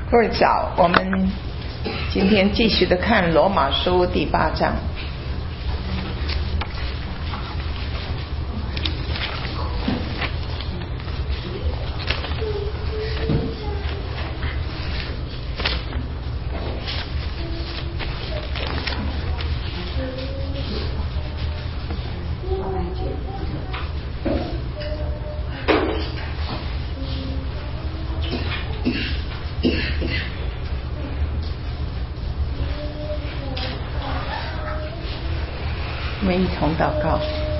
各位早，我们今天继续的看罗马书第8章。我们一同祷告。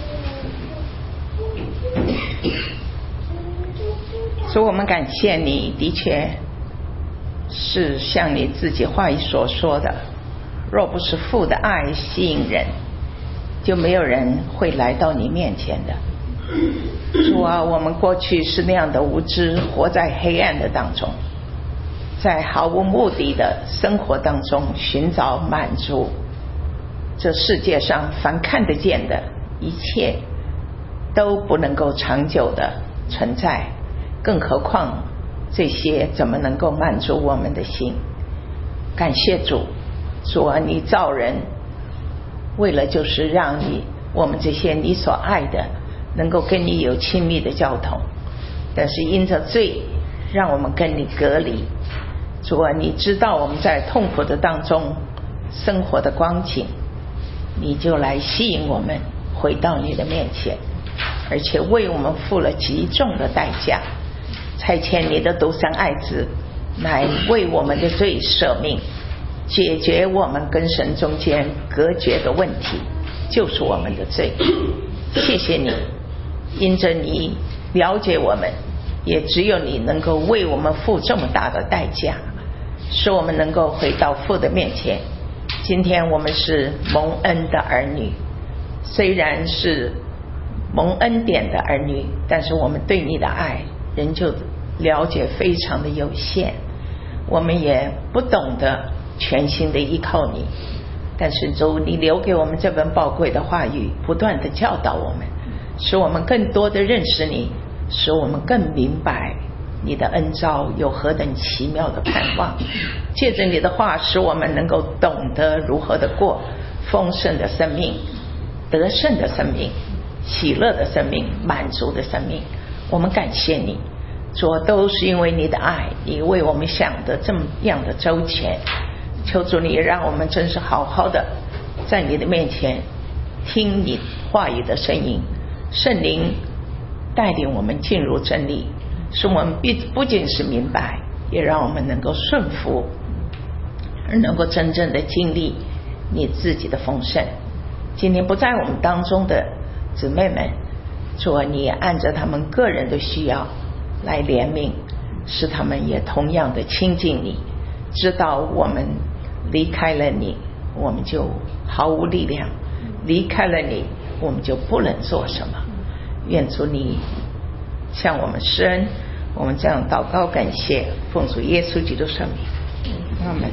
主，我们感谢你，的确是像你自己话语所说的，若不是父的爱吸引人，就没有人会来到你面前的。主啊，我们过去是那样的无知，活在黑暗的当中，在毫无目的的生活当中寻找满足这世界上凡看得见的一切都不能够长久的存在，更何况这些怎么能够满足我们的心？感谢主，主啊，你造人为了就是让我们这些你所爱的能够跟你有亲密的交通，但是因着罪让我们跟你隔离。主啊，你知道我们在痛苦的当中生活的光景，你就来吸引我们回到你的面前，而且为我们付了极重的代价，差遣你的独生爱子来为我们的罪舍命，解决我们跟神中间隔绝的问题，就是我们的罪。谢谢你，因着你了解我们，也只有你能够为我们付这么大的代价，使我们能够回到父的面前。今天我们是蒙恩的儿女，虽然是蒙恩典的儿女，但是我们对你的爱仍旧了解非常的有限，我们也不懂得全心的依靠你。但是主，你留给我们这本宝贵的话语，不断的教导我们，使我们更多的认识你，使我们更明白你的恩召有何等奇妙的盼望。借着你的话，使我们能够懂得如何的过丰盛的生命，得胜的生命，喜乐的生命，满足的生命。我们感谢你，主，都是因为你的爱，你为我们想的这么样的周全。求主你让我们真是好好的在你的面前听你话语的声音，圣灵带领我们进入真理，使我们不仅是明白，也让我们能够顺服，而能够真正的经历你自己的丰盛。今天不在我们当中的姊妹们，主啊，你也按着他们个人的需要来怜悯，使他们也同样的亲近你，知道我们离开了你，我们就毫无力量，离开了你，我们就不能做什么。愿主你向我们施恩，我们这样祷告感谢，奉主耶稣基督圣名，阿们。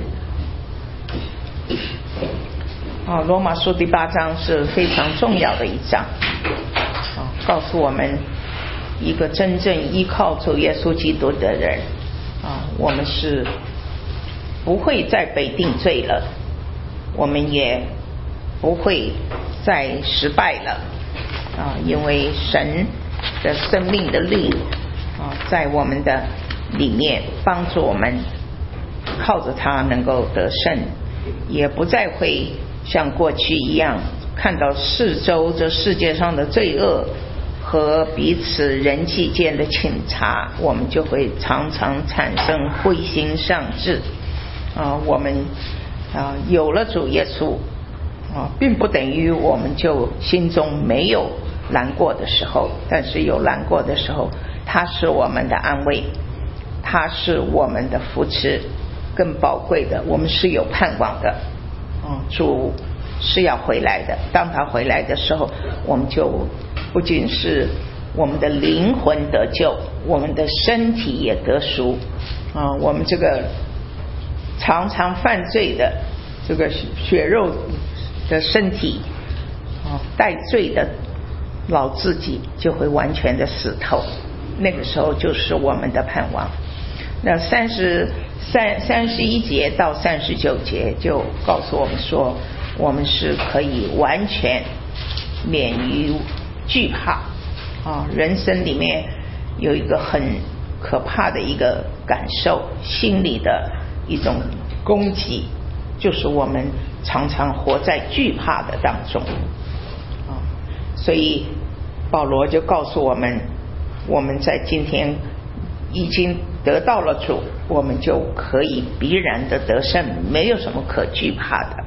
罗马书第8章是非常重要的一章，告诉我们一个真正依靠主耶稣基督的人，我们是不会再被定罪了，我们也不会再失败了，因为神的生命的力在我们的里面，帮助我们靠着他能够得胜，也不再会像过去一样看到四周这世界上的罪恶和彼此人际间的倾轧，我们就会常常产生灰心丧志。我们有了主耶稣并不等于我们就心中没有难过的时候，但是有难过的时候，他是我们的安慰，他是我们的扶持，更宝贵的，我们是有盼望的。主是要回来的，当他回来的时候，我们就不仅是我们的灵魂得救，我们的身体也得赎。我们这个常常犯罪的这个血肉的身体带罪的老自己就会完全的死透，那个时候就是我们的盼望。那 31节到39节就告诉我们说，我们是可以完全免于惧怕人生里面有一个很可怕的一个感受，心里的一种攻击，就是我们常常活在惧怕的当中所以保罗就告诉我们，我们在今天已经得到了主，我们就可以必然的得胜，没有什么可惧怕的。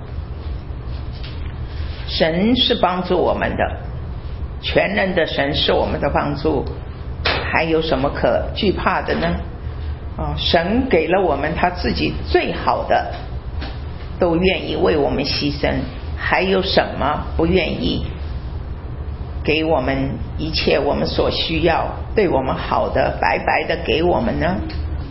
神是帮助我们的，全能的神是我们的帮助，还有什么可惧怕的呢神给了我们他自己最好的，都愿意为我们牺牲，还有什么不愿意给我们一切我们所需要，对我们好的白白的给我们呢？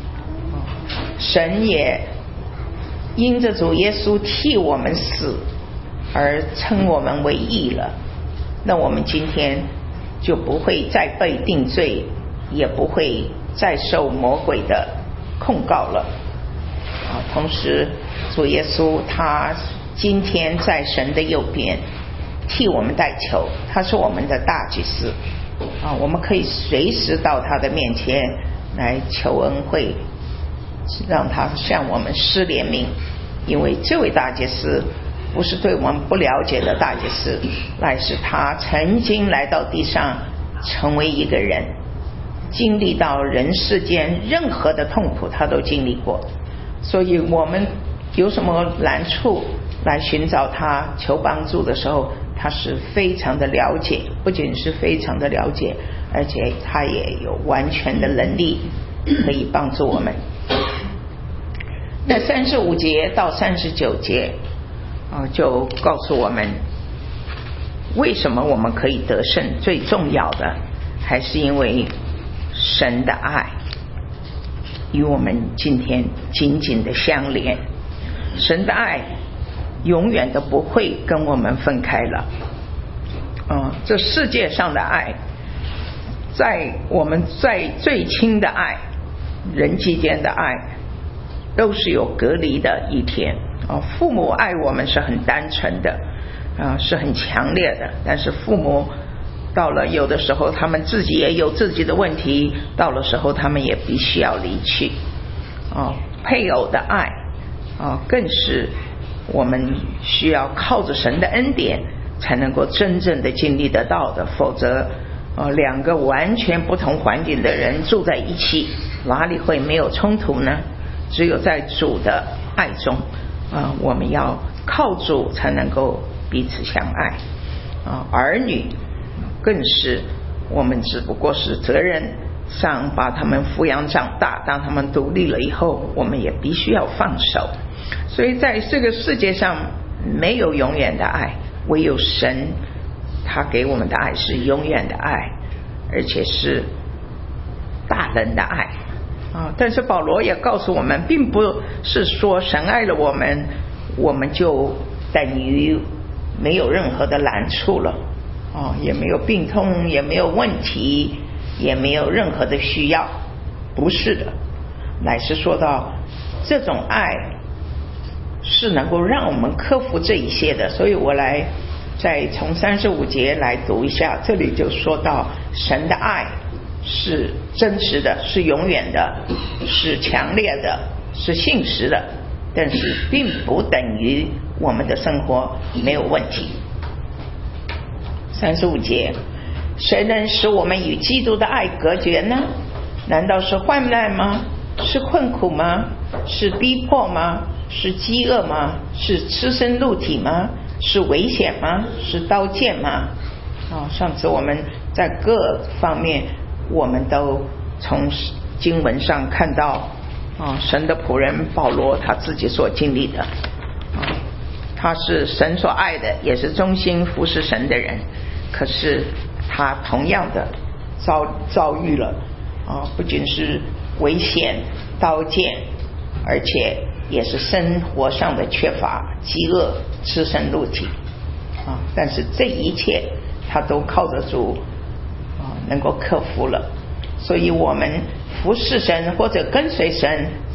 神也因着主耶稣替我们死而称我们为义了，那我们今天就不会再被定罪，也不会再受魔鬼的控告了同时主耶稣他今天在神的右边替我们代求，他是我们的大祭司我们可以随时到他的面前来求恩惠，让他向我们施怜悯，因为这位大祭司不是对我们不了解的大祭司，乃是他曾经来到地上成为一个人，经历到人世间任何的痛苦他都经历过，所以我们有什么难处来寻找他求帮助的时候，他是非常的了解，不仅是非常的了解，而且他也有完全的能力可以帮助我们。那35节到39节就告诉我们为什么我们可以得胜，最重要的还是因为神的爱与我们今天紧紧的相连，神的爱永远都不会跟我们分开了这世界上的爱，在我们在最亲的爱，人际间的爱都是有隔离的一天父母爱我们是很单纯的是很强烈的，但是父母到了有的时候他们自己也有自己的问题，到了时候他们也必须要离去配偶的爱更是我们需要靠着神的恩典才能够真正的经历得到的，否则两个完全不同环境的人住在一起，哪里会没有冲突呢？只有在主的爱中我们要靠主才能够彼此相爱儿女更是我们只不过是责任上把他们抚养长大，当他们独立了以后，我们也必须要放手。所以在这个世界上没有永远的爱，唯有神他给我们的爱是永远的爱，而且是大人的爱但是保罗也告诉我们，并不是说神爱了我们，我们就等于没有任何的难处了也没有病痛，也没有问题，也没有任何的需要，不是的，乃是说到这种爱是能够让我们克服这一些的。所以我来再从35节来读一下，这里就说到神的爱是真实的，是永远的，是强烈的，是信实的，但是并不等于我们的生活没有问题。35节，谁能使我们与基督的爱隔绝呢？难道是患难吗？是困苦吗？是逼迫吗？是饥饿吗？是赤身露体吗？是危险吗？是刀剑吗？上次我们在各方面我们都从经文上看到神的仆人保罗他自己所经历的他是神所爱的，也是忠心服侍神的人，可是他同样的遭遇了不仅是危险刀剑，而且也是生活上的缺乏饥饿赤身露体但是这一切他都靠着主能够克服了。所以我们服侍神或者跟随神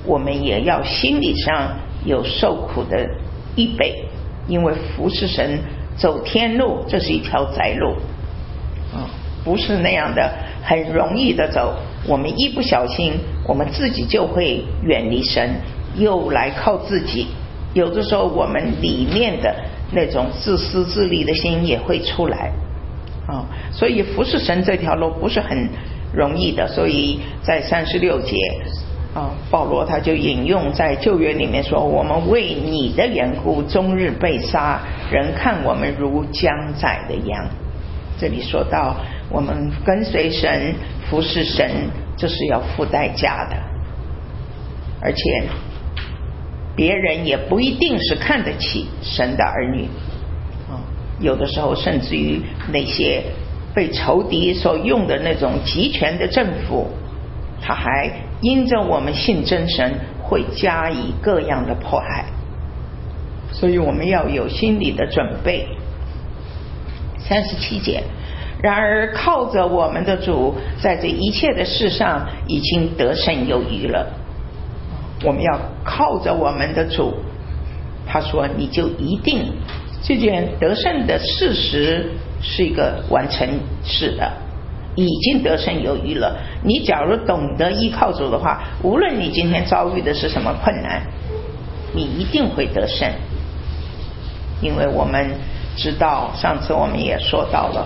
我们也要心理上有受苦的预备，因为服侍神走天路，这是一条窄路不是那样的很容易的走。我们一不小心，我们自己就会远离神，又来靠自己。有的时候我们里面的那种自私自利的心也会出来所以服侍神这条路不是很容易的。所以在36节保罗他就引用在旧约里面说，我们为你的缘故终日被杀，人看我们如将宰的羊。这里说到我们跟随神服侍神，这是要付代价的，而且别人也不一定是看得起神的儿女有的时候甚至于那些被仇敌所用的那种集权的政府，他还因着我们信真神会加以各样的迫害，所以我们要有心理的准备。37节，然而靠着我们的主，在这一切的事上已经得胜有余了。我们要靠着我们的主，他说你就一定这件得胜的事实是一个完成式的，已经得胜有余了。你假如懂得依靠主的话，无论你今天遭遇的是什么困难，你一定会得胜。因为我们知道上次我们也说到了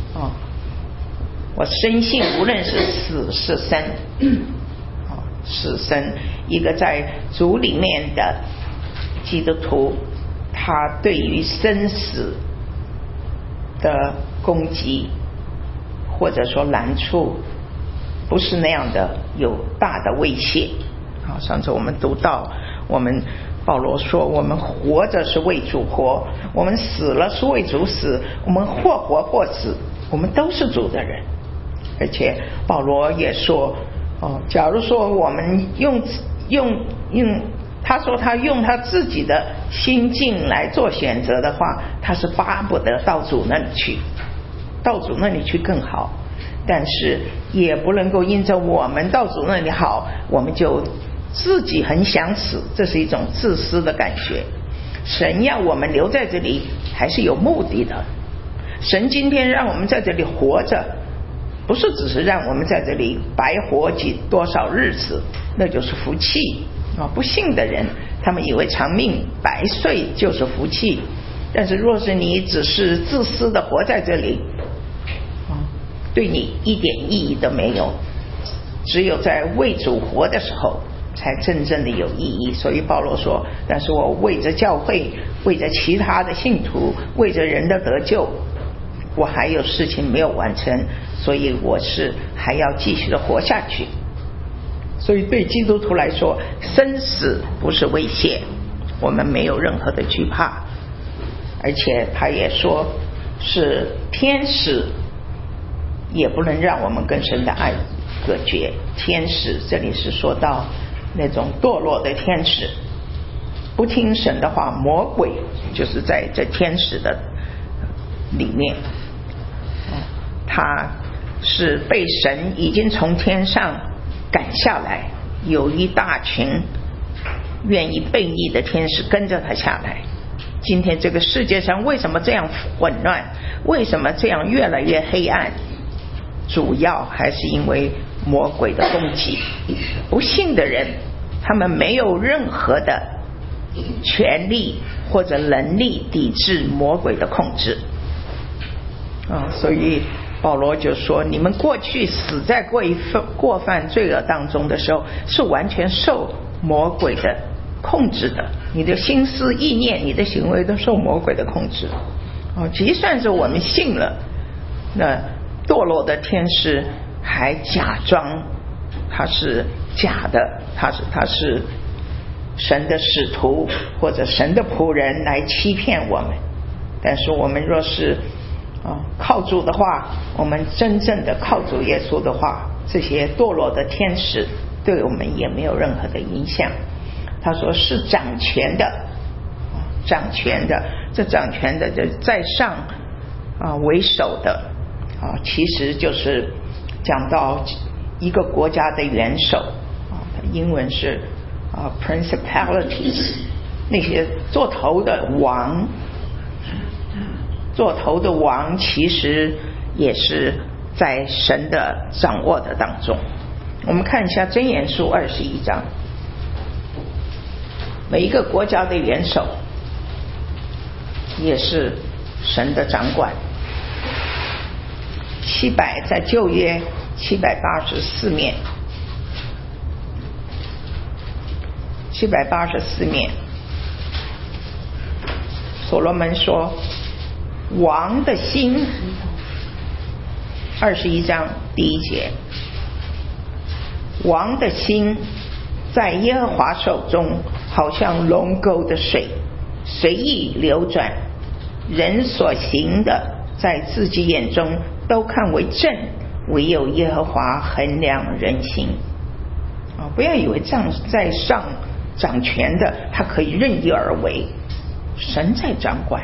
我深信无论是死是生是生，一个在主里面的基督徒，他对于生死的攻击或者说难处不是那样的有大的威胁上次我们读到我们保罗说，我们活着是为主活，我们死了是为主死，我们或活或死，我们都是主的人。而且保罗也说假如说我们用他说他用他自己的心境来做选择的话，他是巴不得到主那里去，到主那里去更好，但是也不能够因着我们到主那里好，我们就自己很想死，这是一种自私的感觉。神要我们留在这里还是有目的的，神今天让我们在这里活着，不是只是让我们在这里白活多少日子，那就是福气不信的人他们以为长命百岁就是福气，但是若是你只是自私的活在这里对你一点意义都没有，只有在为主活的时候才真正的有意义。所以保罗说，但是我为着教会，为着其他的信徒，为着人的得救，我还有事情没有完成，所以我是还要继续的活下去。所以对基督徒来说，生死不是威胁，我们没有任何的惧怕。而且他也说是天使也不能让我们跟神的爱隔绝。天使这里是说到那种堕落的天使，不听神的话，魔鬼就是在这天使的里面他是被神已经从天上赶下来，有一大群愿意悖逆的天使跟着他下来。今天这个世界上为什么这样混乱，为什么这样越来越黑暗，主要还是因为魔鬼的攻击。不信的人他们没有任何的权利或者能力抵制魔鬼的控制所以保罗就说，你们过去死在过犯罪恶当中的时候，是完全受魔鬼的控制的，你的心思意念，你的行为都受魔鬼的控制即算是我们信了，那堕落的天使还假装他是假的，他是神的使徒或者神的仆人来欺骗我们。但是我们若是靠主的话，我们真正的靠主耶稣的话，这些堕落的天使对我们也没有任何的影响。他说是掌权的，这掌权的就在上为首的其实就是讲到一个国家的元首英文是 principalities， 那些做头的王，做头的王其实也是在神的掌握的当中。我们看一下箴言书21章，每一个国家的元首也是神的掌管。在旧约784面，784面，所罗门说，王的心，21章第1节，王的心在耶和华手中，好像龙沟的水，随意流转。人所行的，在自己眼中都看为正，唯有耶和华衡量人心。不要以为这样在上掌权的，他可以任意而为，神在掌管。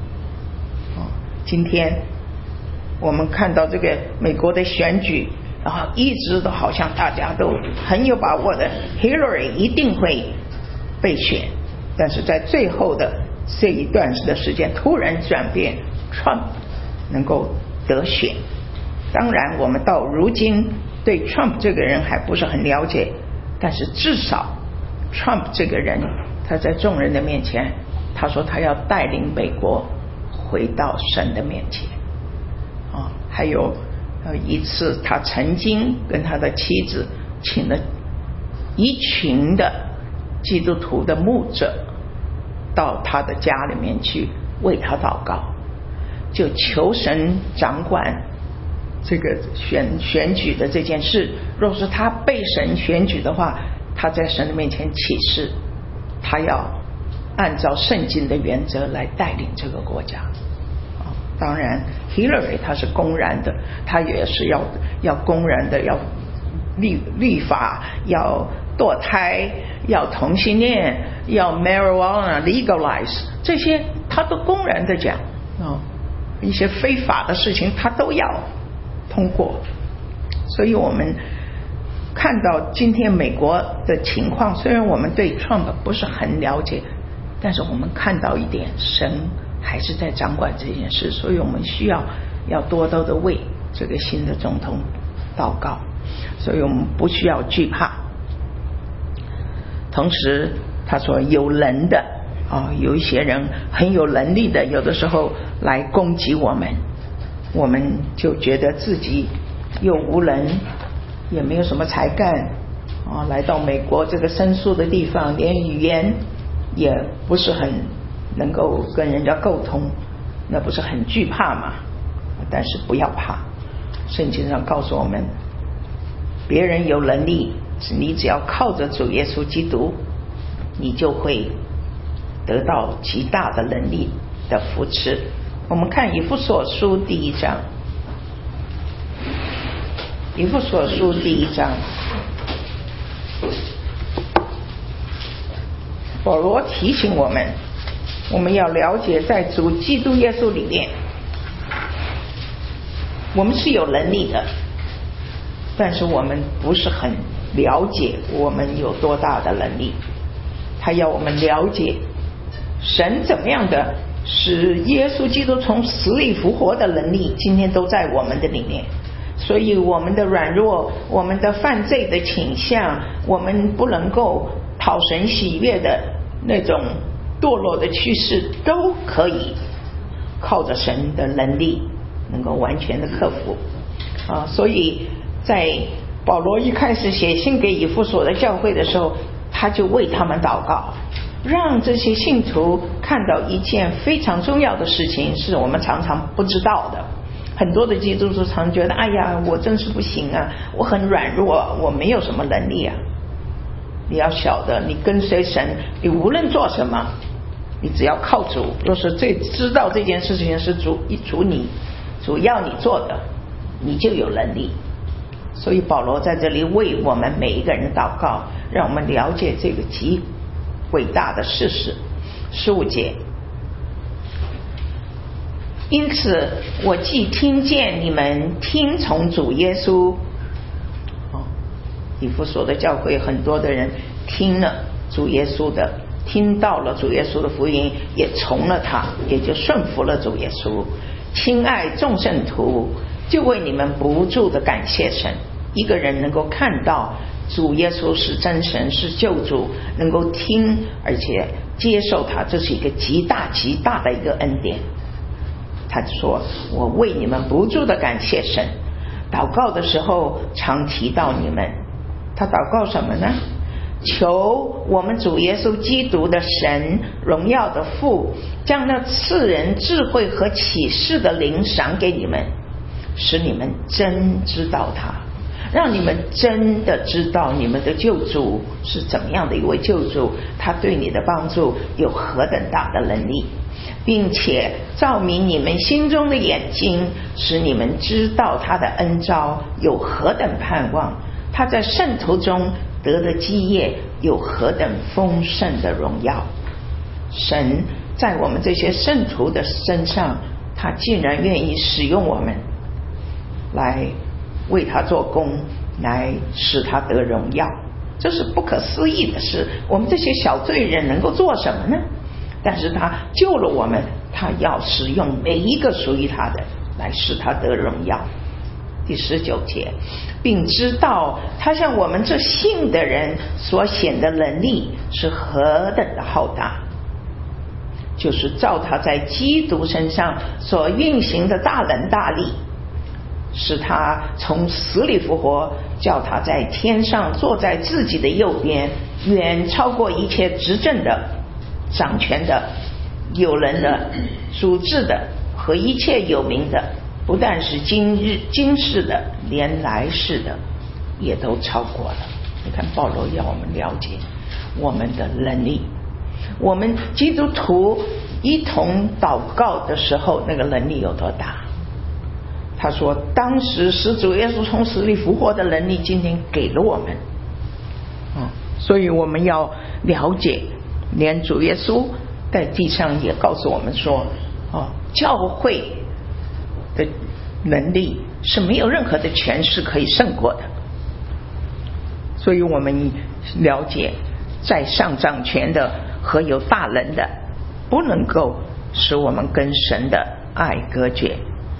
今天我们看到这个美国的选举，然后一直都好像大家都很有把握的 Hillary 一定会被选，但是在最后的这一段的时间突然转变， Trump 能够得选。当然我们到如今对 Trump 这个人还不是很了解，但是至少 Trump 这个人，他在众人的面前，他说他要带领美国回到神的面前。还有一次他曾经跟他的妻子请了一群的基督徒的牧者到他的家里面去为他祷告，就求神掌管这个选举的这件事。若是他被神选举的话，他在神的面前起誓，他要按照圣经的原则来带领这个国家。当然 Hillary 他是公然的，他也是要公然的要律法，要堕胎，要同性恋，要 marijuana legalize， 这些他都公然的讲。一些非法的事情他都要通过。所以我们看到今天美国的情况，虽然我们对 Trump 不是很了解，但是我们看到一点，神还是在掌管这件事。所以我们需要多多的为这个新的总统祷告，所以我们不需要惧怕。同时他说有人的有一些人很有能力的，有的时候来攻击我们，我们就觉得自己又无能，也没有什么才干来到美国这个生疏的地方，连语言也不是很能够跟人家沟通，那不是很惧怕吗？但是不要怕，圣经上告诉我们，别人有能力，你只要靠着主耶稣基督，你就会得到极大的能力的扶持。我们看以弗所书第1章，以弗所书第1章，保罗提醒我们，我们要了解在主基督耶稣里面，我们是有能力的，但是我们不是很了解我们有多大的能力。他要我们了解神怎么样的使耶稣基督从死里复活的能力今天都在我们的里面。所以我们的软弱，我们的犯罪的倾向，我们不能够讨神喜悦的那种堕落的趋势，都可以靠着神的能力能够完全的克服所以在保罗一开始写信给以弗所的教会的时候，他就为他们祷告，让这些信徒看到一件非常重要的事情，是我们常常不知道的。很多的基督徒常觉得，哎呀，我真是不行啊，我很软弱，我没有什么能力啊。你要晓得，你跟随神，你无论做什么，你只要靠主，若是最知道这件事情是主要你做的，你就有能力。所以保罗在这里为我们每一个人祷告，让我们了解这个极伟大的事实。15节，因此我既听见你们听从主耶稣以弗所的教会很多的人听了主耶稣的，听到了主耶稣的福音，也从了他，也就顺服了主耶稣。亲爱众圣徒，就为你们不住的感谢神。一个人能够看到主耶稣是真神，是救主，能够听而且接受他，这是一个极大极大的一个恩典。他说我为你们不住的感谢神。祷告的时候常提到你们，他祷告什么呢？求我们主耶稣基督的神，荣耀的父，将那赐人智慧和启示的灵赏给你们，使你们真知道他，让你们真的知道你们的救主是怎么样的一位救主，他对你的帮助有何等大的能力，并且照明你们心中的眼睛，使你们知道他的恩召有何等盼望，他在圣徒中得的基业有何等丰盛的荣耀。神在我们这些圣徒的身上，他竟然愿意使用我们来为他做工，来使他得荣耀，这是不可思议的事。我们这些小罪人能够做什么呢？但是他救了我们，他要使用每一个属于他的，来使他得荣耀。第19节，并知道他向我们这信的人所显的能力是何等的浩大，就是照他在基督身上所运行的大能大力，使他从死里复活，叫他在天上坐在自己的右边，远超过一切执政的、掌权的、有人的、主治的和一切有名的，不但是今世的，连来世的也都超过了。你看保罗要我们了解我们的能力，我们基督徒一同祷告的时候，那个能力有多大。他说当时使主耶稣从死里复活的能力今天给了我们，所以我们要了解，连主耶稣在地上也告诉我们说，教会的能力是没有任何的权势可以胜过的。所以我们了解，在上掌权的和有大能的，不能够使我们跟神的爱隔绝。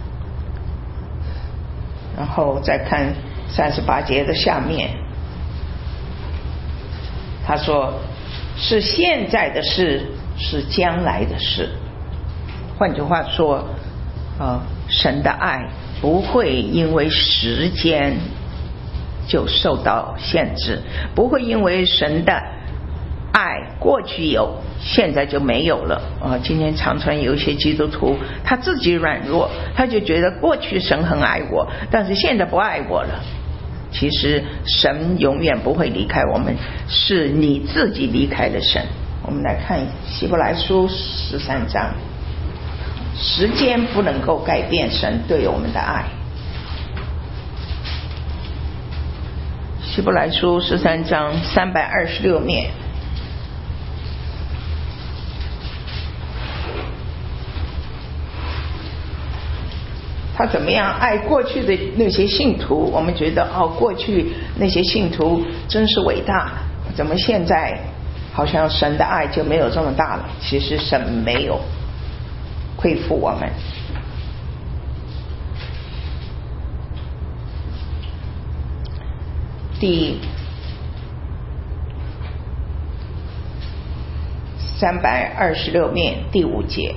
然后再看38节的下面，他说是现在的事，是将来的事。换句话说，神的爱不会因为时间就受到限制，不会因为神的爱过去有，现在就没有了。今天常常有一些基督徒，他自己软弱，他就觉得过去神很爱我，但是现在不爱我了。其实神永远不会离开我们，是你自己离开了神。我们来看希伯来书13章，时间不能够改变神对我们的爱。希伯来书13章326面，他怎么样爱过去的那些信徒？我们觉得过去那些信徒真是伟大，怎么现在好像神的爱就没有这么大了？其实神没有亏负我们。第326面第5节，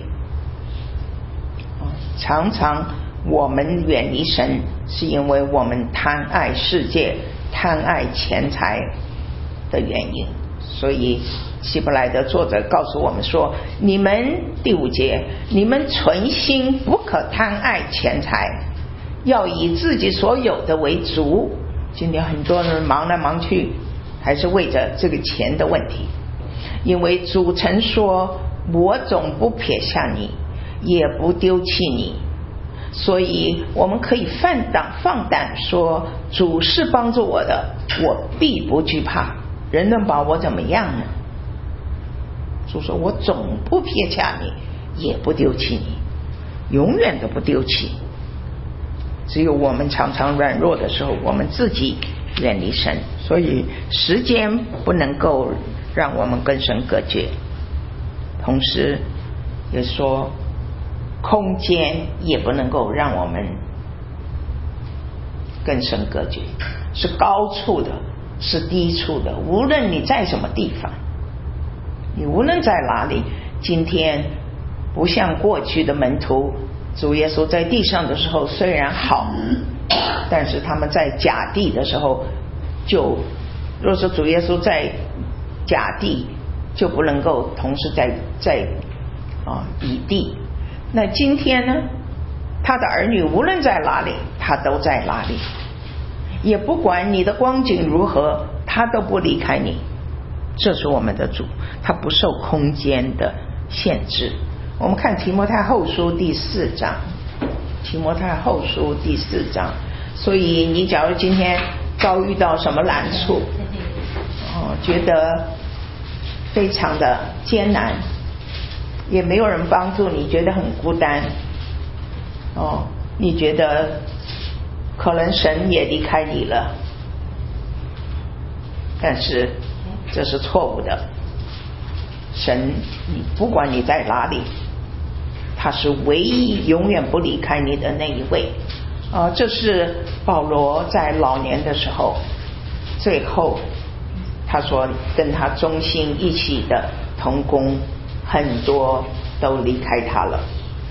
常常我们远离神，是因为我们贪爱世界、贪爱钱财的原因。所以希伯来的作者告诉我们说，你们第5节，你们存心不可贪爱钱财，要以自己所有的为足。今天很多人忙来忙去，还是为着这个钱的问题。因为主曾说，我总不撇下你，也不丢弃你。所以我们可以放胆说，主是帮助我的，我必不惧怕。人能把我怎么样呢？主说我总不撇下你，也不丢弃你，永远都不丢弃。只有我们常常软弱的时候，我们自己远离神。所以时间不能够让我们跟神隔绝，同时也说空间也不能够让我们跟神隔绝，是高处的，是低处的，无论你在什么地方，你无论在哪里，今天不像过去的门徒，主耶稣在地上的时候虽然好，但是他们在甲地的时候，若是主耶稣在甲地，就不能够同时在乙地。那今天呢，他的儿女无论在哪里，他都在哪里，也不管你的光景如何，他都不离开你。这是我们的主，他不受空间的限制。我们看提摩太后书第4章，提摩太后书第4章。所以你假如今天遭遇到什么难处，觉得非常的艰难，也没有人帮助你，觉得很孤单，你觉得可能神也离开你了，但是这是错误的。神不管你在哪里，他是唯一永远不离开你的那一位。这是保罗在老年的时候，最后他说跟他忠心一起的同工很多都离开他了。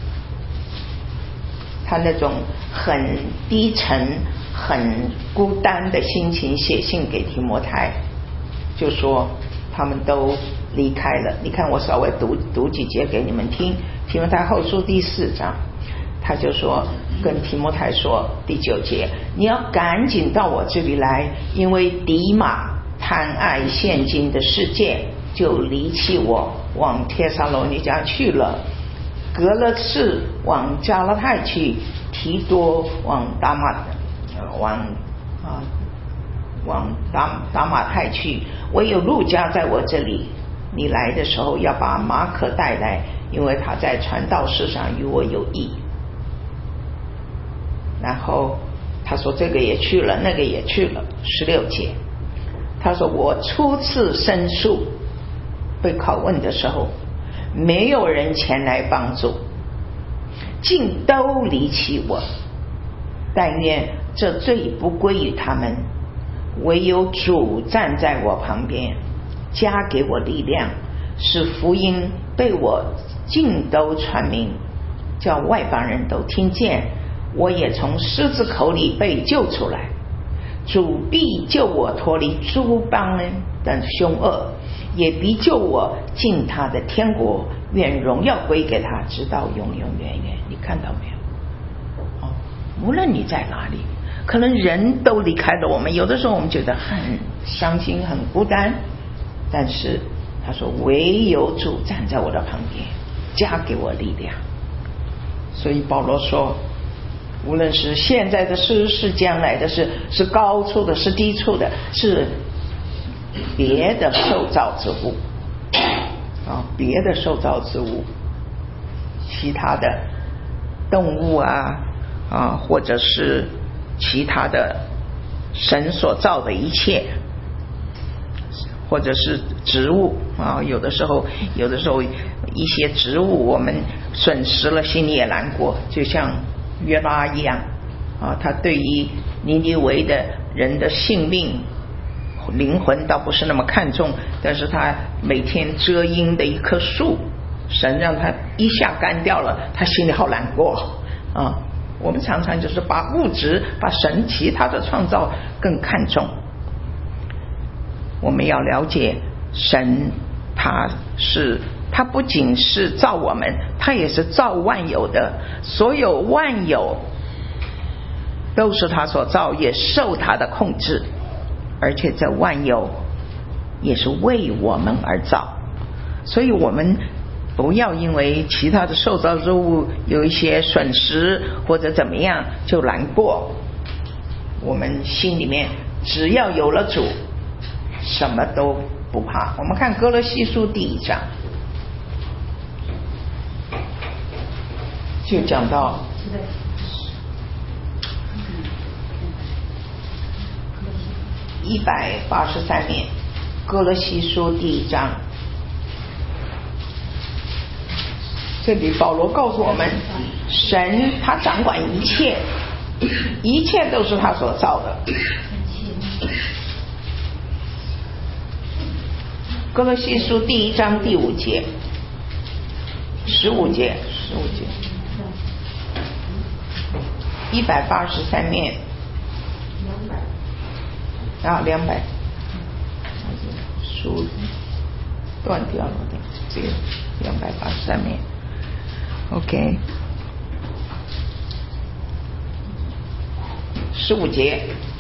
他那种很低沉很孤单的心情写信给提摩太，就说他们都离开了。你看我稍微读几节给你们听。提摩太后书第4章，他就说跟提摩太说第9节，你要赶紧到我这里来，因为迪马贪爱现今的世界，就离弃我，往帖撒罗尼迦去了。格勒士往加拉太去，提多往达马太去，唯有路加在我这里。你来的时候要把马可带来，因为他在传道事上与我有益。然后他说这个也去了，那个也去了。16节他说我初次申诉被拷问的时候，没有人前来帮助，竟都离弃我。但愿这罪不归于他们，唯有主站在我旁边，加给我力量，使福音被我尽都传明，叫外邦人都听见，我也从狮子口里被救出来。主必救我脱离诸邦人的凶恶，也必救我进他的天国，愿荣耀归给他，直到永永远远。你看到没有？无论你在哪里，可能人都离开了我们，有的时候我们觉得很伤心很孤单，但是他说唯有主站在我的旁边，加给我力量。所以保罗说，无论是现在的事，是将来的事，是高处的，是低处的，是别的受造之物别的受造之物，其他的动物或者是其他的神所造的一切，或者是植物有的时候一些植物我们损失了，心里也难过，就像约拉一样他对于尼尼微的人的性命灵魂倒不是那么看重，但是他每天遮阴的一棵树，神让他一下干掉了，他心里好难过我们常常就是把物质把神其他的创造更看重。我们要了解神，他不仅是造我们，他也是造万有的，所有万有都是他所造，也受他的控制，而且这万有也是为我们而造。所以我们不要因为其他的受造之物有一些损失或者怎么样就难过，我们心里面只要有了主，什么都不怕。我们看歌罗西书第1章，就讲到183面， 哥罗西书第1章，这里保罗告诉我们，神他掌管一切，一切都是他所造的。哥罗西书第1章第5节，15节，183面，200，书断掉了的，只有283面。OK， 15节，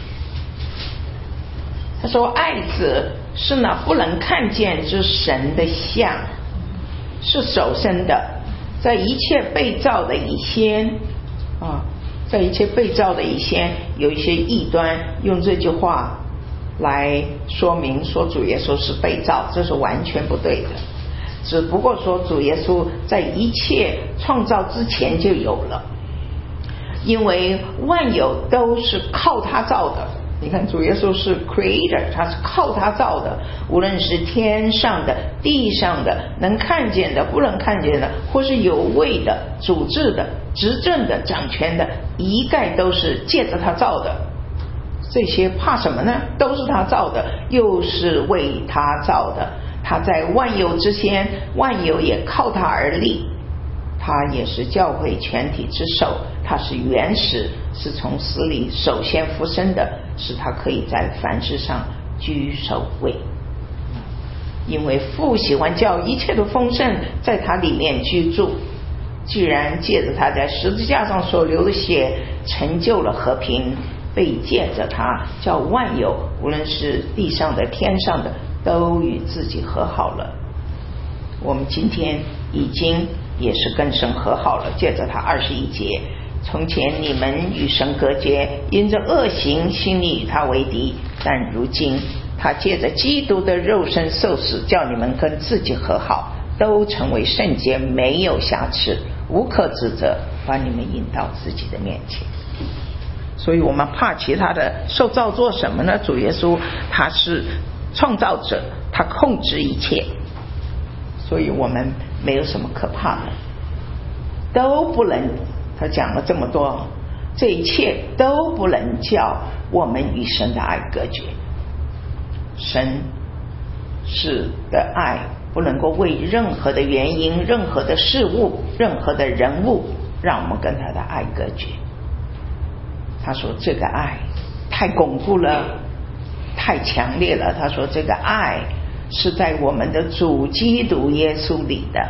他说：“爱子是那不能看见之神的像，是首生的，在一切被造的以先在一切被造的以先。”有一些异端用这句话来说明说主耶稣是被造，这是完全不对的。只不过说主耶稣在一切创造之前就有了，因为万有都是靠他造的。你看主耶稣是 creator， 他是靠他造的，无论是天上的地上的，能看见的不能看见的，或是有位的主治的执政的掌权的，一概都是借着他造的。这些怕什么呢？都是他造的，又是为他造的。他在万有之先，万有也靠他而立。他也是教会全体之首，他是原始，是从死里首先复生的，使他可以在凡事上居首位。因为父喜欢叫一切的丰盛在他里面居住，既然借着他在十字架上所流的血成就了和平，被借着他叫万有，无论是地上的天上的，都与自己和好了。我们今天已经也是跟神和好了，借着他21节，从前你们与神隔绝，因着恶行心里与他为敌，但如今他借着基督的肉身受死，叫你们跟自己和好，都成为圣洁，没有瑕疵，无可指责，把你们引到自己的面前。所以我们怕其他的受造做什么呢？主耶稣他是创造者，他控制一切，所以我们没有什么可怕的，都不能，他讲了这么多，这一切都不能叫我们与神的爱隔绝。神是的爱不能够为任何的原因、任何的事物、任何的人物让我们跟他的爱隔绝。他说这个爱太巩固了，太强烈了。他说这个爱是在我们的主基督耶稣里的。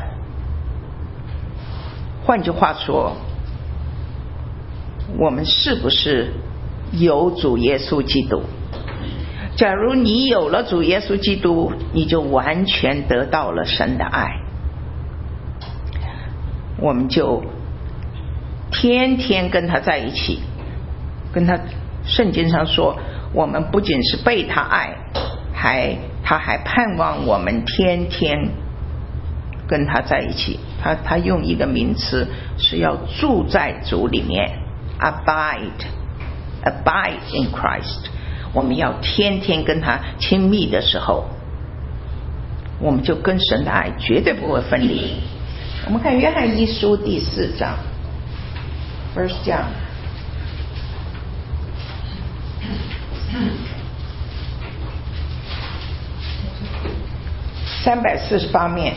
换句话说，我们是不是有主耶稣基督？假如你有了主耶稣基督，你就完全得到了神的爱，我们就天天跟他在一起，跟他，圣经上说我们不仅是被他爱，他还盼望我们天天跟他在一起。他用一个名词是要住在主里面， abide in Christ。 我们要天天跟他亲密的时候，我们就跟神的爱绝对不会分离。我们看约翰一书第4章 First John， 348面。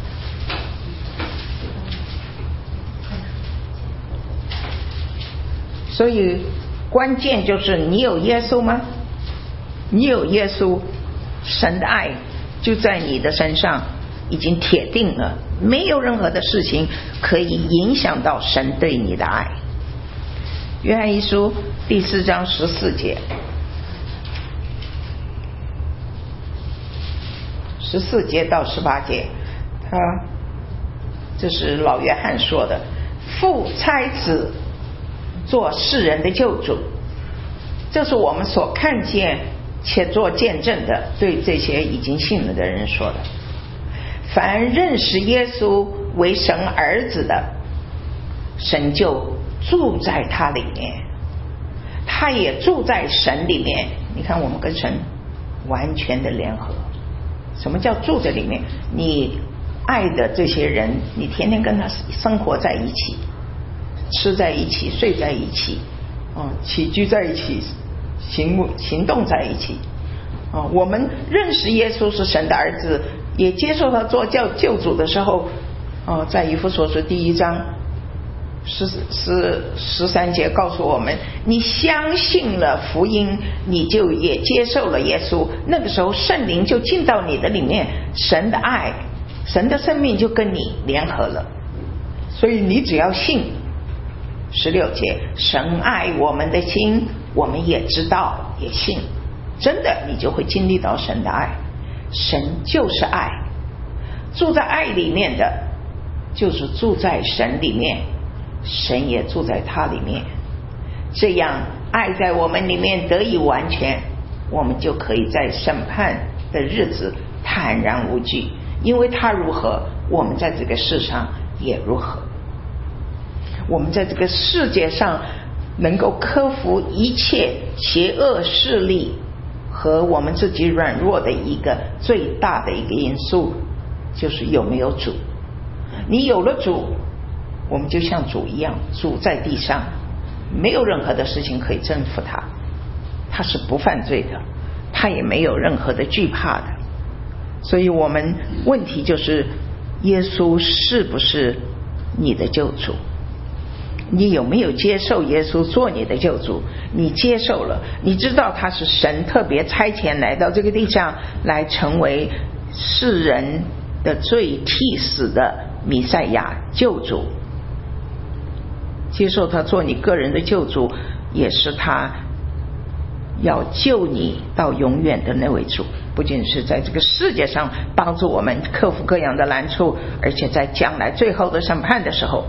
所以关键就是你有耶稣吗？你有耶稣，神的爱就在你的身上已经铁定了，没有任何的事情可以影响到神对你的爱。约翰一书第4章14节，14节到18节，这是老约翰说的，父差子做世人的救主，这是我们所看见且做见证的，对这些已经信了的人说的。凡认识耶稣为神儿子的，神就住在他里面，他也住在神里面。你看我们跟神完全的联合， 什么叫住在里面？你爱的这些人，你天天跟他生活在一起，吃在一起，睡在一起，起居在一起，行动在一起。我们认识耶稣是神的儿子，也接受他做救主的时候，在以弗所书第1章13节告诉我们，你相信了福音，你就也接受了耶稣，那个时候圣灵就进到你的里面，神的爱，神的生命就跟你联合了。所以你只要信。16节，神爱我们的心，我们也知道也信，真的你就会经历到神的爱。神就是爱，住在爱里面的就是住在神里面，神也住在他里面，这样爱在我们里面得以完全，我们就可以在审判的日子坦然无惧，因为他如何，我们在这个世上也如何。我们在这个世界上能够克服一切邪恶势力和我们自己软弱的一个最大的一个因素，就是有没有主。你有了主，我们就像主一样，主在地上没有任何的事情可以征服他，他是不犯罪的，他也没有任何的惧怕的。所以我们问题就是耶稣是不是你的救主？你有没有接受耶稣做你的救主？你接受了，你知道他是神特别差遣来到这个地上，来成为世人的罪替死的弥赛亚救主。接受他做你个人的救主，也是他要救你到永远的那位主。不仅是在这个世界上帮助我们克服各样的难处，而且在将来最后的审判的时候，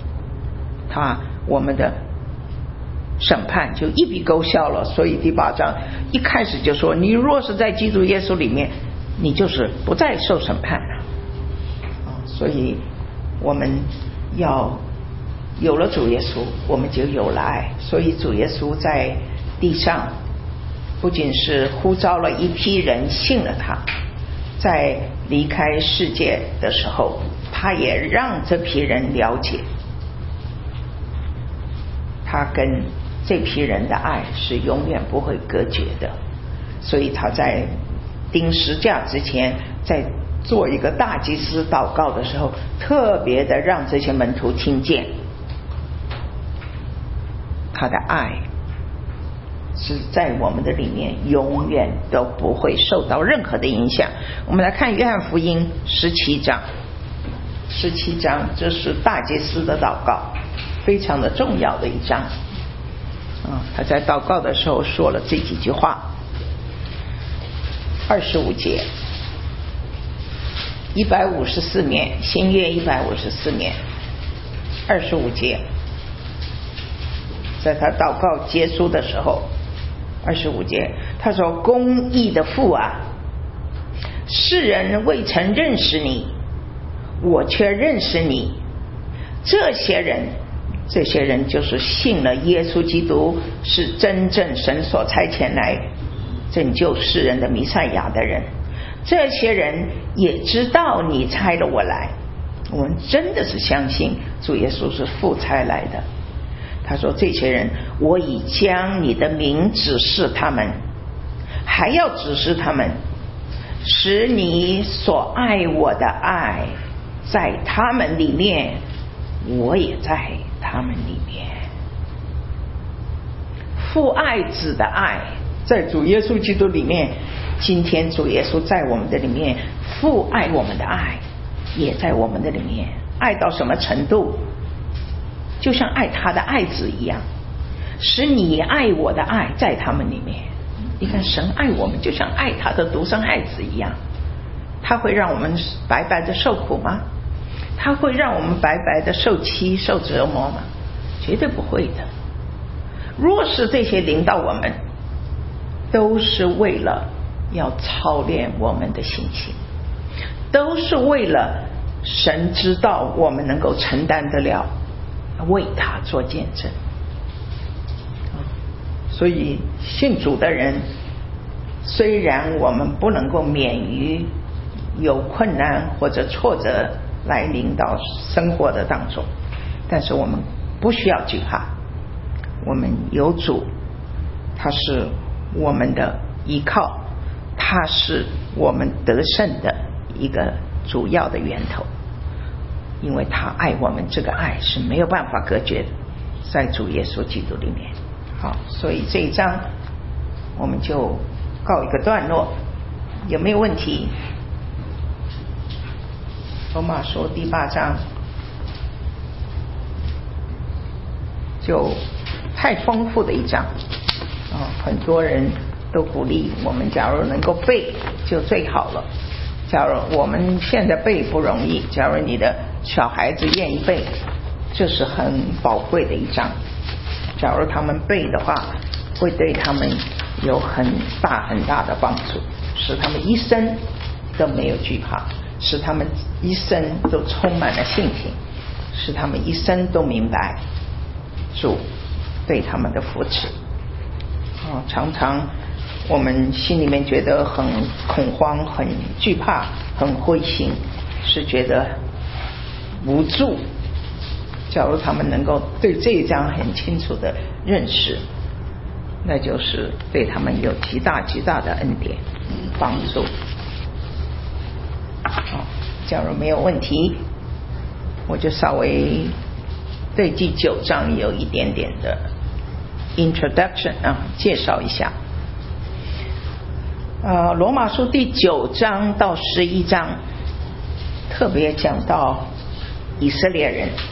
我们的审判就一笔勾销了。所以第8章一开始就说，你若是在基督耶稣里面，你就是不再受审判了。所以我们要有了主耶稣，我们就有了爱。所以主耶稣在地上不仅是呼召了一批人信了他，在离开世界的时候，他也让这批人了解他跟这批人的爱是永远不会隔绝的。所以他在钉十架之前，在做一个大祭司祷告的时候，特别的让这些门徒听见他的爱是在我们的里面永远都不会受到任何的影响。我们来看约翰福音17章，这是大祭司的祷告，非常的重要的一章。他在祷告的时候说了这几句话。25节，154面，新约154面，25节，在他祷告结束的时候，25节他说，公义的父啊，世人未曾认识你，我却认识你。这些人就是信了耶稣基督是真正神所差遣来拯救世人的弥赛亚的人。这些人也知道你差了我来。我们真的是相信主耶稣是父差来的。他说，这些人我已将你的名指示他们，还要指示他们，使你所爱我的爱在他们里面，我也在他们里面。父爱子的爱在主耶稣基督里面，今天主耶稣在我们的里面，父爱我们的爱也在我们的里面。爱到什么程度？就像爱他的爱子一样，使你爱我的爱在他们里面。你看神爱我们就像爱他的独生爱子一样。他会让我们白白的受苦吗？他会让我们白白的受欺受折磨吗？绝对不会的。若是这些临到我们，都是为了要操练我们的心情，都是为了神知道我们能够承担得了，为他做见证。所以信主的人，虽然我们不能够免于有困难或者挫折来临到生活的当中，但是我们不需要惧怕，我们有主，他是我们的依靠，他是我们得胜的一个主要的源头，因为他爱我们，这个爱是没有办法隔绝的，在主耶稣基督里面。好，所以这一章我们就告一个段落，有没有问题？罗马书第8章就太丰富的一章很多人都鼓励我们，假如能够背就最好了。假如我们现在背不容易，假如你的小孩子愿意背，这是很宝贵的一章。假如他们背的话，会对他们有很大的帮助，使他们一生都没有惧怕，使他们一生都充满了信心，使他们一生都明白主对他们的扶持。常常我们心里面觉得很恐慌、很惧怕、很灰心，是觉得无助。假如他们能够对这一章很清楚的认识，那就是对他们有极大的恩典帮助。假如没有问题，我就稍微对第9章有一点点的 introduction 介绍一下。罗马书第9章到11章特别讲到以色列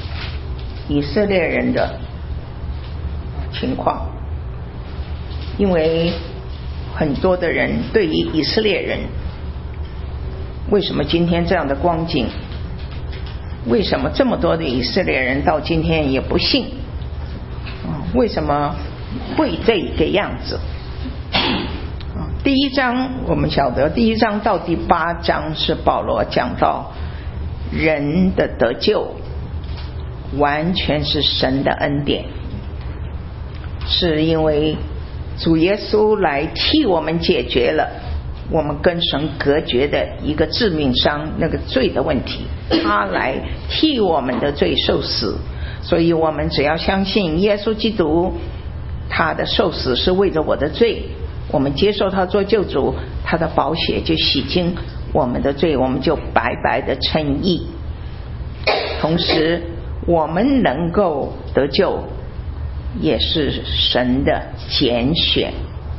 人的情况，因为很多的人对于以色列人为什么今天这样的光景，为什么这么多的以色列人到今天也不信，为什么会这个样子。第1章我们晓得，第1章到第8章是保罗讲到人的得救完全是神的恩典，是因为主耶稣来替我们解决了我们跟神隔绝的一个致命伤，那个罪的问题，他来替我们的罪受死。所以我们只要相信耶稣基督，他的受死是为着我的罪，我们接受他做救主，他的宝血就洗净我们的罪，我们就白白的称义。同时我们能够得救也是神的拣选，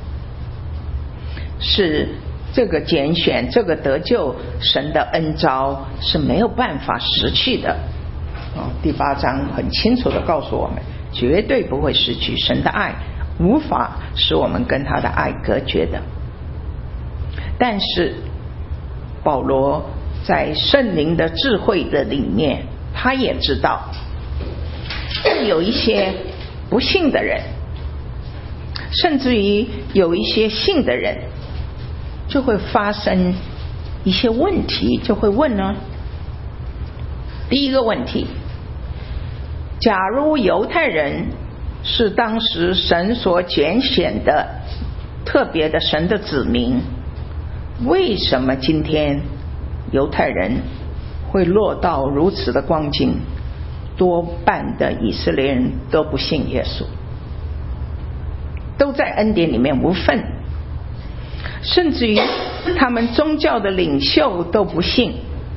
是这个拣选，这个得救，神的恩召是没有办法失去的。第8章很清楚地告诉我们，绝对不会失去神的爱，无法使我们跟他的爱隔绝的。但是保罗在圣灵的智慧的里面，他也知道有一些不信的人，甚至于有一些信的人，就会发生一些问题，就会问呢。第一个问题，假如犹太人是当时神所拣选的特别的神的子民，为什么今天犹太人会落到如此的光景，多半的以色列人都不信耶稣，都在恩典里面无份，甚至于他们宗教的领袖都不信。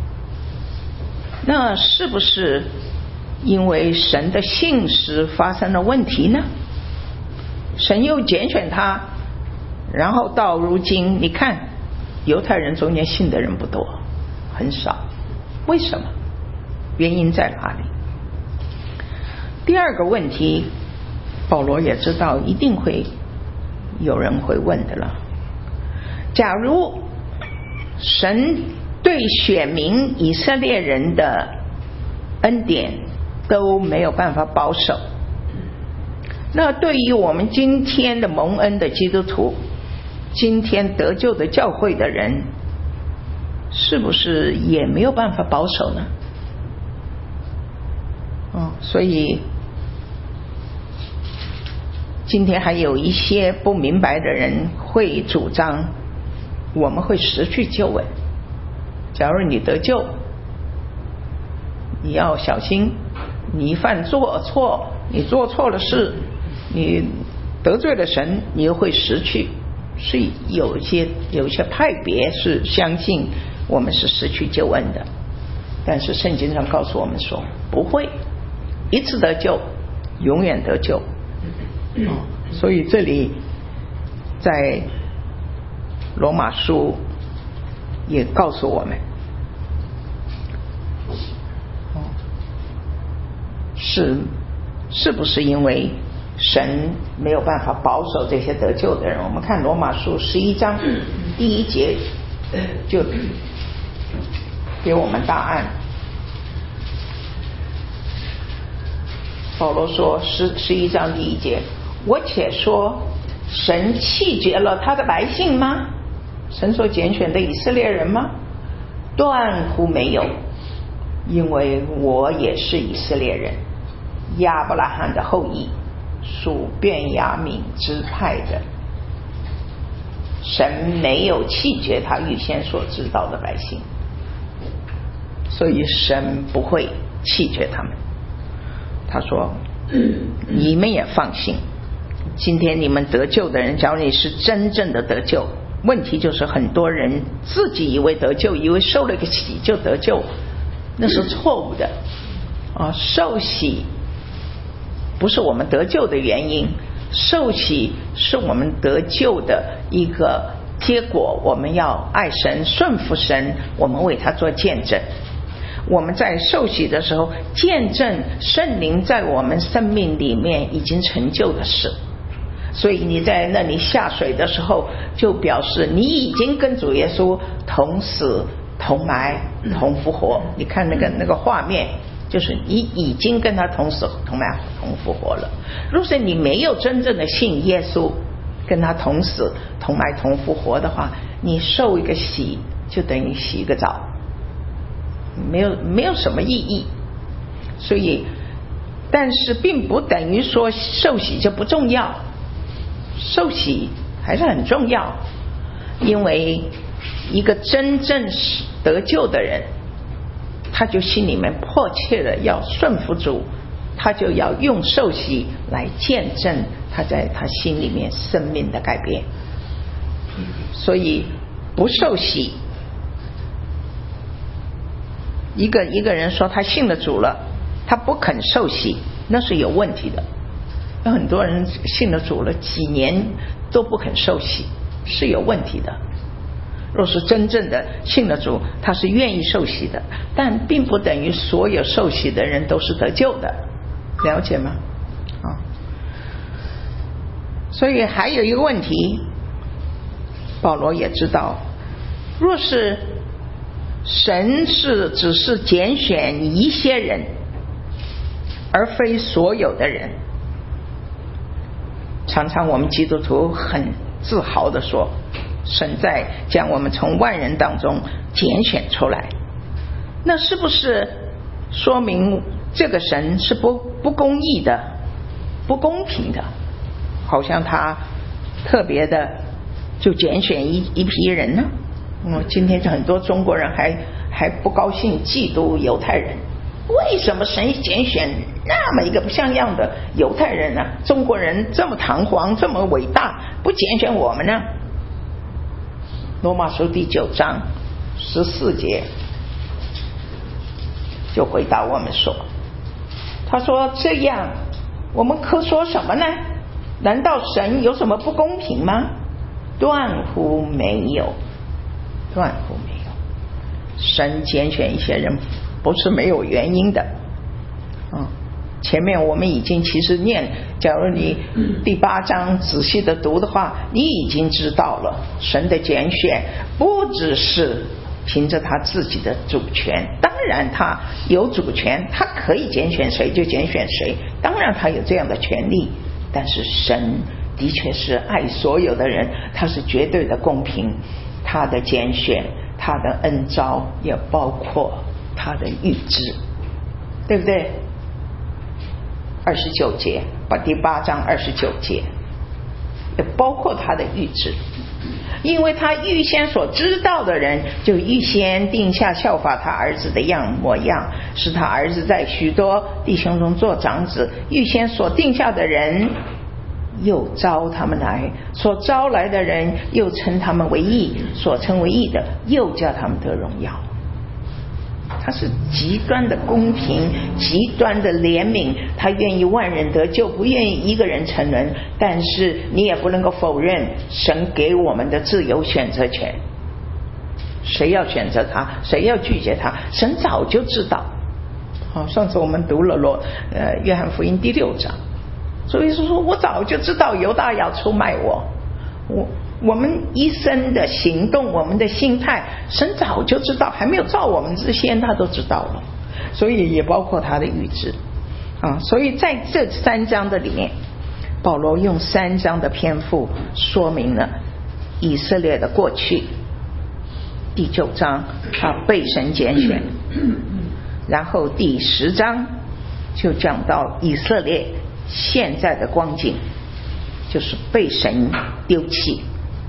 那是不是因为神的信实发生了问题呢？神又拣选他，然后到如今你看犹太人中间信的人不多，很少，为什么？原因在哪里？第二个问题，保罗也知道一定会有人会问的了。假如神对选民以色列人的恩典都没有办法保守，那对于我们今天的蒙恩的基督徒，今天得救的教会的人，是不是也没有办法保守呢？所以今天还有一些不明白的人会主张我们会失去救恩。 假如你得救，你要小心，你一犯做错，你做错了事，你得罪了神，你又会失去。所以有一些派别是相信我们是失去救恩的，但是圣经上告诉我们说不会，一次得救永远得救。所以这里在罗马书也告诉我们，是不是因为神没有办法保守这些得救的人？我们看罗马书11章第1节就给我们答案。保罗说11章第1节，我且说神弃绝了他的百姓吗？神所拣选的以色列人吗？断乎没有，因为我也是以色列人，亚伯拉罕的后裔，属便雅悯支派的。神没有弃绝他预先所知道的百姓，所以神不会弃绝他们。他说你们也放心，今天你们得救的人，假如你是真正的得救，问题就是很多人自己以为得救，以为受了个洗就得救，那是错误的受洗不是我们得救的原因，受洗是我们得救的一个结果。我们要爱神，顺服神，我们为他做见证。我们在受洗的时候见证圣灵在我们生命里面已经成就的事，所以你在那里下水的时候就表示你已经跟主耶稣同死同埋同复活。你看那个画面，就是你已经跟他同死同埋同复活了。若是你没有真正的信耶稣，跟他同死同埋同复活的话，你受一个洗就等于洗一个澡，没有什么意义。所以但是并不等于说受洗就不重要，受洗还是很重要。因为一个真正得救的人，他就心里面迫切的要顺服主，他就要用受洗来见证他在他心里面生命的改变。所以不受洗，一个人说他信了主了，他不肯受洗，那是有问题的。有很多人信了主了几年都不肯受洗，是有问题的。若是真正的信了主，他是愿意受洗的，但并不等于所有受洗的人都是得救的，了解吗？所以还有一个问题，保罗也知道，若是神只是拣选一些人，而非所有的人。常常我们基督徒很自豪地说，神在将我们从万人当中拣选出来，那是不是说明这个神是不公义的、不公平的？好像他特别的就拣选一批人呢？今天很多中国人还不高兴嫉妒犹太人，为什么神拣选那么一个不像样的犹太人呢？中国人这么堂皇这么伟大，不拣选我们呢？罗马书第9章14节就回答我们说，他说这样我们可说什么呢？难道神有什么不公平吗？断乎没有，断乎没有。神拣选一些人不是没有原因的。前面我们已经其实念，假如你第8章仔细的读的话，你已经知道了，神的拣选不只是凭着他自己的主权，当然他有主权，他可以拣选谁就拣选谁，当然他有这样的权利，但是神的确是爱所有的人，他是绝对的公平，他的拣选，他的恩召也包括他的预知，对不对？29节，把第8章29节， 也包括他的预知。因为他预先所知道的人，就预先定下效法他儿子的模样，使他儿子在许多弟兄中做长子。预先所定下的人，又招他们来；所招来的人，又称他们为义；所称为义的，又叫他们得荣耀。他是极端的公平，极端的怜悯，他愿意万人得救，不愿意一个人沉沦。但是你也不能够否认神给我们的自由选择权，谁要选择他，谁要拒绝他，神早就知道。上次我们读了约翰福音第6章，所以说我早就知道犹大要出卖我们一生的行动，我们的心态，神早就知道，还没有造我们之前他都知道了，所以也包括他的预知所以在这3章的里面，保罗用3章的篇幅说明了以色列的过去。第9章他被神拣选，然后第10章就讲到以色列现在的光景，就是被神丢弃。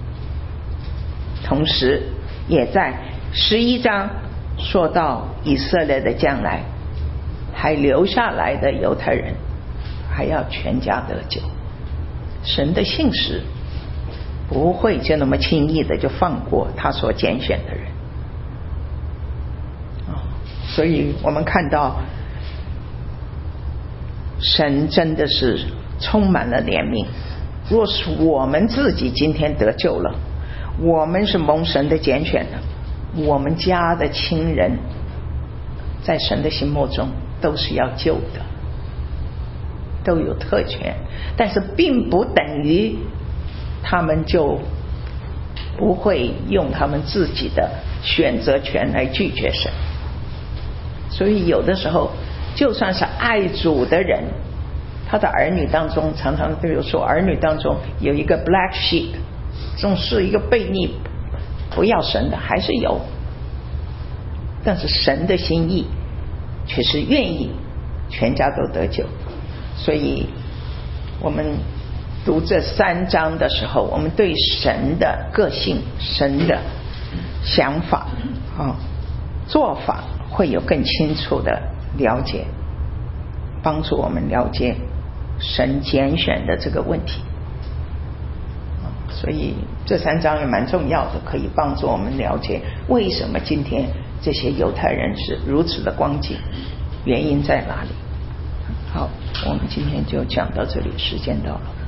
同时也在11章说到以色列的将来，还留下来的犹太人还要全家得救。神的信实不会就那么轻易的就放过他所拣选的人所以我们看到神真的是充满了怜悯。若是我们自己今天得救了，我们是蒙神的拣选的，我们家的亲人在神的心目中都是要救的，都有特权，但是并不等于他们就不会用他们自己的选择权来拒绝神。所以有的时候就算是爱主的人，他的儿女当中常常都有说，儿女当中有一个 black sheep， 总是一个悖逆不要神的还是有，但是神的心意却是愿意全家都得救。所以我们读这3章的时候，我们对神的个性、神的想法做法会有更清楚的了解，帮助我们了解神拣选的这个问题。所以这3章也蛮重要的，可以帮助我们了解为什么今天这些犹太人是如此的光景，原因在哪里。好，我们今天就讲到这里，时间到了。